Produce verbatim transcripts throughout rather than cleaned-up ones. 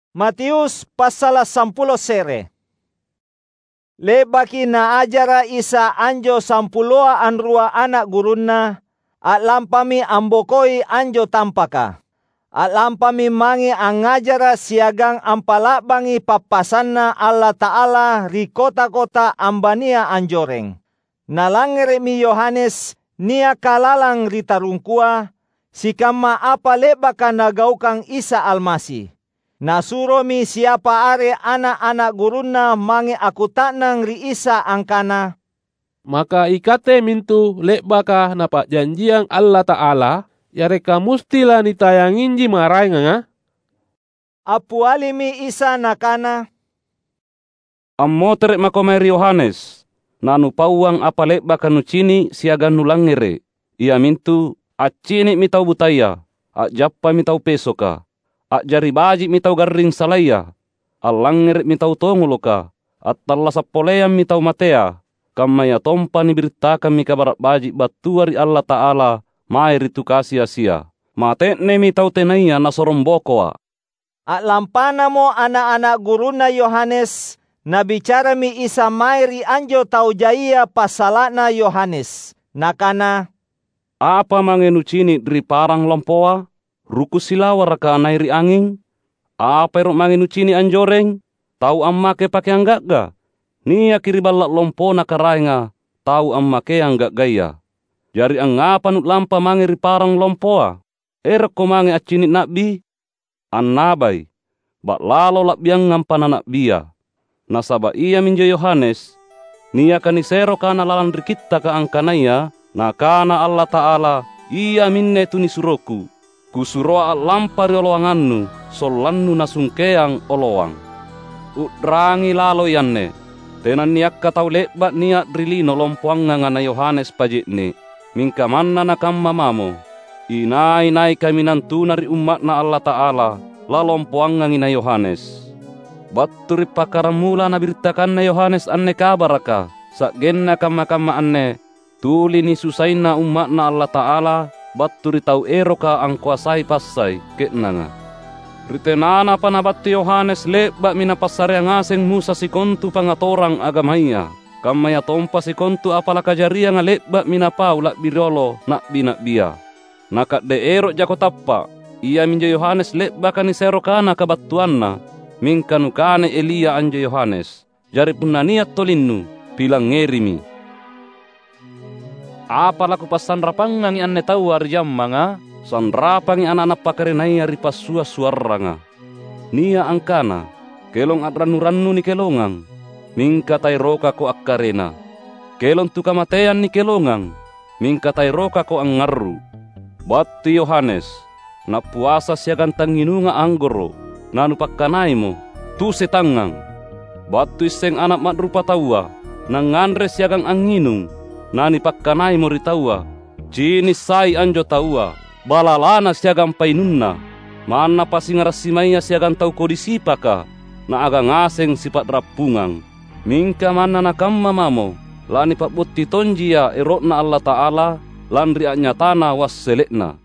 Matius pasal sampulo sere. Lebaki na ajara isa anjo sampuloa anrua anak gurunna, at lampami ambokoi anjo tampaka. At lampami mangi angajara siagang ampalabangi papasanna Allah Ta'ala ri kota-kota ambania anjoreng. Nalangere mi Yohanes nia kalalang ri tarungkua, sikama apa lebaka nagaukang Isa Almasih. Nasuro mi siapa are anak-anak gurunna mangi aku taknang ri Isa angkana. Maka ikate mintu lebaka napa janjiang Allah Ta'ala, yareka mustila nitayangin ji marai nga. Apu alimi Isa nakana. Ammo terek makomeri Yohanes, nanu pauang apa lebaka nucini siaga nulangere. Ia mintu, acini mitau butaya, ak jappa mitau pesoka. Ak jari baji mitau garing salaya, alangir mitau tongoloka, at talla sappoleam mitau matea, kamaya tompa ni beritakan mi kabar baji batuari Allah Ta'ala, mai ritu kasia-sia. Mate ne mitau tenaya nasorombokoa. At lampana mo anak-anak guruna Yohanes, nabicara mi Isa mai ri anjo tau jaya pasalana Yohanes. Nakana, apa mangenucini dari parang lompoa? Ruku silawar ka nairi angin, apa erok manginu cini anjoreng, tau amma ke pake anggak ga? Nia kiri balak lompo na karainga, tau amma ke anggak gaya. Jari angapa nut lampa mangiri parang lompoa, erok ko mangi acini nakbi, annabai, bak lalo lak biang ngampana nakbia. Nasaba iya minjo Yohanes, nia kanisero kana lalan rikita ka angkanaya, na kana Allah Ta'ala, iya minne tuni suroku. Kusuroa lampari oloangannu, solannu nasungkeang oloang. Udrangi lalo yanne, tenan niak katau lekbat niak drilino lompuanga ngana Yohanes pajitne, mingka manna nakamma mamo. Inai-nai kami nantu nari umatna Allah Ta'ala, la lompuanga ngina Yohanes. Batturi pakaramula nabirtakan na Yohanes anne kabaraka, sak genna kamma-kamma anne, tuli ni susaina umatna Allah Ta'ala, batturi tau eroka ang kuasai pasai ketnanga. Ritenana panabatti Yohanes lebak minapasare ngaseng Musa si kontu pangatorang agamaya. Kamaya tompa si kontu apala kajaria nga lebak minapau lak birolo nak binak bia. Nakat de erok jako tappa, ia minjo Yohanes lebak ni serokana kabattuanna. Mingkanukane Elia anjo Yohanes. Jari punaniat tolinnu, pilang ngerimi. Apa laku pas sanrapangangi anne tau arjam manga, sanrapangi anak-anak pakarenaya ripas sua suaranga. Nia angkana, kelong at ranu-ranu ni kelongang, mingka tay roka ko akkarena. Kelong tu kamatean ni kelongang, mingka tay roka ko ang ngaru. Batu Yohanes, na puasa siya gantang hinunga anggoro, nanu pakkanay mo, tu setangang. Batu iseng anak matrupa tawa, nang ngandre siya gang anginung, nani pakkanay mo ritawa, cini sai anjo tawa, balalana siagang painunna, mana pasingarasimayya siagang tau kodisipaka, na aga ngaseng sifat rapungang. Mingka mana nakamma mamo, lani pakbuti tonjia erotna Allah Ta'ala, lanri anyatana wasselekna.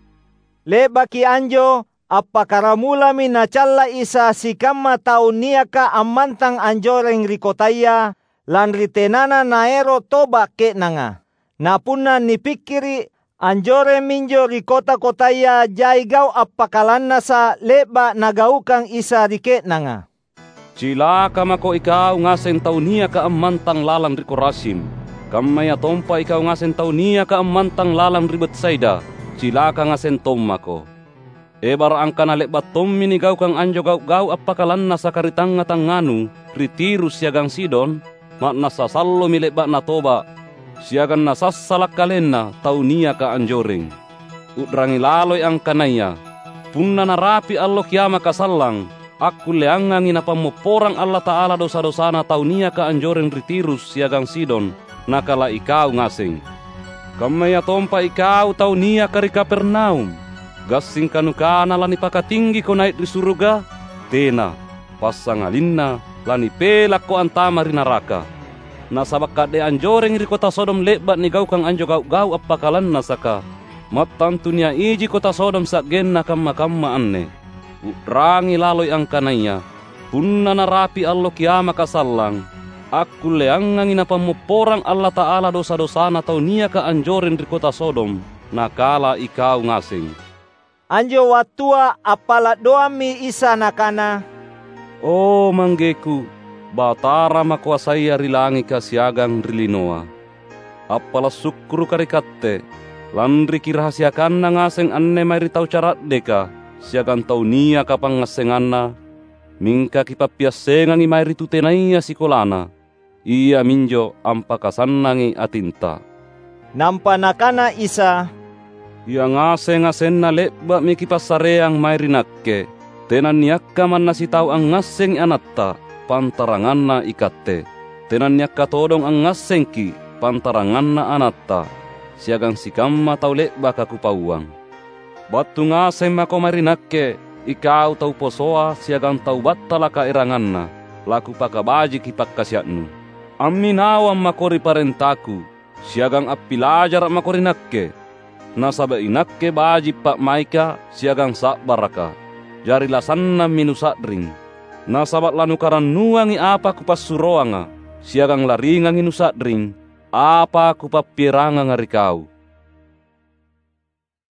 Lebaki anjo, apa karamula minacalla Isa sikama tau niaka amantang anjoreng rikotaya, lan ritenana naero toba ke nanga. Napuna nipikiri anjore minjo ri kota-kotaya jaigau apakalanna sa leba nagaukang Isa rike nanga. Cilaka mako ikaw ngasen tau niya ka amantang lalang ri Korasim. Kamaya tompa ikaw ngasen tau niya ka amantang lalang ri Betsaida. Cilaka ngasen tommako. Ebar angkana leba tommi ni gau kang anjo gau-gau apakalanna sa karitanga-tanganu ri Tirus siagang Sidon. Mak nasasallo milek bak na toba, siagan nasassalak kalenna tau niya ka anjoreng. Udrangi laloy ang kanaya, punna narapi allo kiama kasallang, aku leangang inapamoporang Allah Ta'ala dosa-dosana tau niya ka anjoreng ritirus siagang Sidon, nakala ikaw ngaseng. Kamaya tompa ikaw tau niya ka ri Kapernaum, gasing kanukana lani pakatinggi ko naik di suruga, tena, pasangalinna, lani pelak ko antama ri naraka. Nasabak de anjoreng ri kota Sodom lebat ni gau kang anjo gau-gau apakalan nasaka. Matantu niya iji kota Sodom sak genna kamma-kamma anne. Urangi laloy ang kanaya, Punna narapi allo kiama kasallang, aku leangang ina pamuporang Allah Ta'ala dosa-dosana tau nia ka anjorin di kota Sodom, nakala ikau ngasing. Anjo watua apala doami Isa nakana, Oh manggeku, batara makuasai rilangi kasiagang rilinoa. Apala sukru karikatte, landri kirahasiakan na ngaseng anne mairi tau carat deka, siagan tau nia kapang ngasenganna, mingka kipapiasengang imairi tutenaiya sikolana, iya minjo ampakasanangi atinta. Nampa nakana Isa, Ia ngaseng-ngaseng na leba mikipasareang mairi nakke, tenan niyakka man nasitau ang ngaseng anatta, pantarangan na ikatte. Tenan niyakka todong ang ngasengki, pantarangan na anatta, siagang sikamma tau leba kakupawang. Batu ngaseng mako mairi nakke, ikau tau posoa siagang tau battala ka eranganna, laku pakabaji kipakkasyatnu. Amminawam makori parentaku, siagang appilajar makori nakke, nasaba inakke baji pak maika siagang sak baraka, jari lasanna minusadring. Nasabat lanukaran nuangi apa kupasuroanga, siagang laringang inusadring, apa kupapiranga ngari kau.